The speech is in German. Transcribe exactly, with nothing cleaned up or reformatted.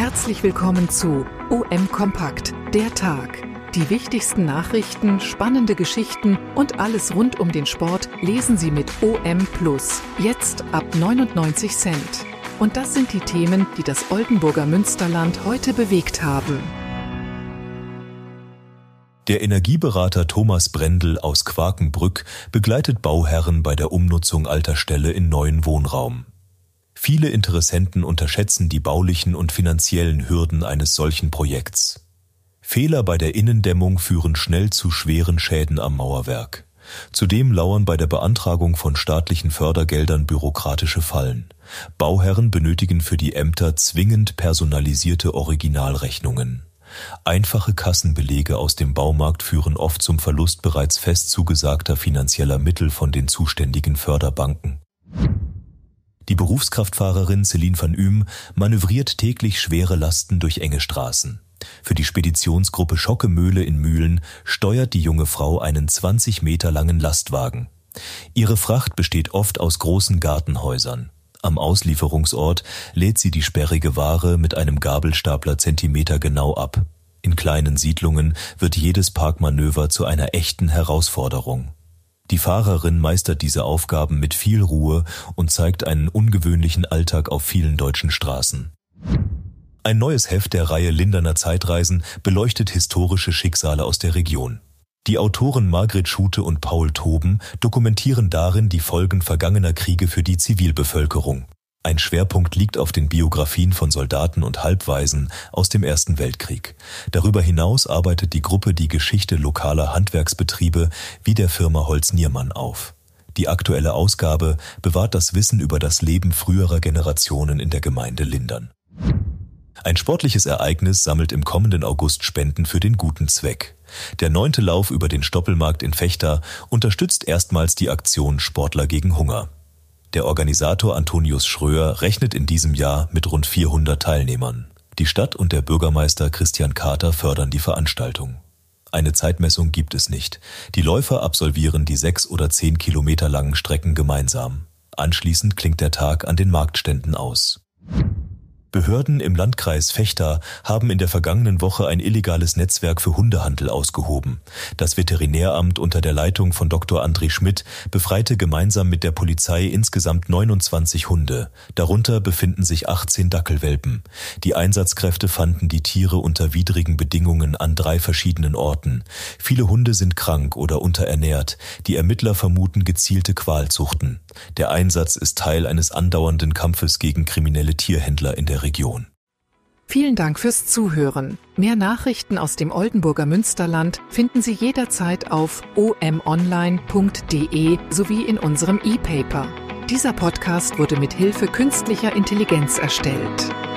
Herzlich willkommen zu O M Kompakt, der Tag. Die wichtigsten Nachrichten, spannende Geschichten und alles rund um den Sport lesen Sie mit O M Plus, jetzt ab neunundneunzig Cent. Und das sind die Themen, die das Oldenburger Münsterland heute bewegt haben. Der Energieberater Thomas Brendel aus Quakenbrück begleitet Bauherren bei der Umnutzung alter Ställe in neuen Wohnraum. Viele Interessenten unterschätzen die baulichen und finanziellen Hürden eines solchen Projekts. Fehler bei der Innendämmung führen schnell zu schweren Schäden am Mauerwerk. Zudem lauern bei der Beantragung von staatlichen Fördergeldern bürokratische Fallen. Bauherren benötigen für die Ämter zwingend personalisierte Originalrechnungen. Einfache Kassenbelege aus dem Baumarkt führen oft zum Verlust bereits fest zugesagter finanzieller Mittel von den zuständigen Förderbanken. Die Berufskraftfahrerin Celine van Uhm manövriert täglich schwere Lasten durch enge Straßen. Für die Speditionsgruppe Schockemöhle in Mühlen steuert die junge Frau einen zwanzig Meter langen Lastwagen. Ihre Fracht besteht oft aus großen Gartenhäusern. Am Auslieferungsort lädt sie die sperrige Ware mit einem Gabelstapler zentimetergenau ab. In kleinen Siedlungen wird jedes Parkmanöver zu einer echten Herausforderung. Die Fahrerin meistert diese Aufgaben mit viel Ruhe und zeigt einen ungewöhnlichen Alltag auf vielen deutschen Straßen. Ein neues Heft der Reihe Linderner Zeitreisen beleuchtet historische Schicksale aus der Region. Die Autoren Margret Schute und Paul Toben dokumentieren darin die Folgen vergangener Kriege für die Zivilbevölkerung. Ein Schwerpunkt liegt auf den Biografien von Soldaten und Halbwaisen aus dem Ersten Weltkrieg. Darüber hinaus arbeitet die Gruppe die Geschichte lokaler Handwerksbetriebe wie der Firma Holz-Niermann auf. Die aktuelle Ausgabe bewahrt das Wissen über das Leben früherer Generationen in der Gemeinde Lindern. Ein sportliches Ereignis sammelt im kommenden August Spenden für den guten Zweck. Der neunte Lauf über den Stoppelmarkt in Vechta unterstützt erstmals die Aktion Sportler gegen Hunger. Der Organisator Antonius Schröer rechnet in diesem Jahr mit rund vierhundert Teilnehmern. Die Stadt und der Bürgermeister Christian Kater fördern die Veranstaltung. Eine Zeitmessung gibt es nicht. Die Läufer absolvieren die sechs oder zehn Kilometer langen Strecken gemeinsam. Anschließend klingt der Tag an den Marktständen aus. Behörden im Landkreis Vechta haben in der vergangenen Woche ein illegales Netzwerk für Hundehandel ausgehoben. Das Veterinäramt unter der Leitung von Doktor André Schmidt befreite gemeinsam mit der Polizei insgesamt neunundzwanzig Hunde. Darunter befinden sich achtzehn Dackelwelpen. Die Einsatzkräfte fanden die Tiere unter widrigen Bedingungen an drei verschiedenen Orten. Viele Hunde sind krank oder unterernährt. Die Ermittler vermuten gezielte Qualzuchten. Der Einsatz ist Teil eines andauernden Kampfes gegen kriminelle Tierhändler in der Region. Vielen Dank fürs Zuhören. Mehr Nachrichten aus dem Oldenburger Münsterland finden Sie jederzeit auf o m online punkt d e sowie in unserem E-Paper. Dieser Podcast wurde mit Hilfe künstlicher Intelligenz erstellt.